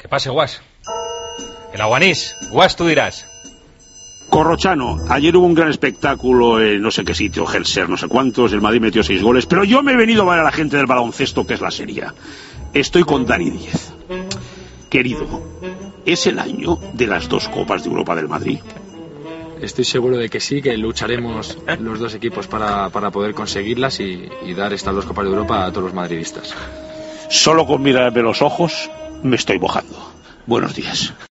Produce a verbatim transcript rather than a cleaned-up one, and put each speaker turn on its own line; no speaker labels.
Que pase, Guas. El Aguanís. Guas, tú dirás.
Corrochano, ayer hubo un gran espectáculo en no sé qué sitio, Gelser, no sé cuántos, el Madrid metió seis goles, pero yo me he venido a ver a la gente del baloncesto, que es la serie. Estoy con Dani Díez. Querido, ¿es el año de las dos Copas de Europa del Madrid?
Estoy seguro de que sí, que lucharemos los dos equipos para, para poder conseguirlas y, y dar estas dos Copas de Europa a todos los madridistas.
Solo con mirarme los ojos me estoy mojando. Buenos días.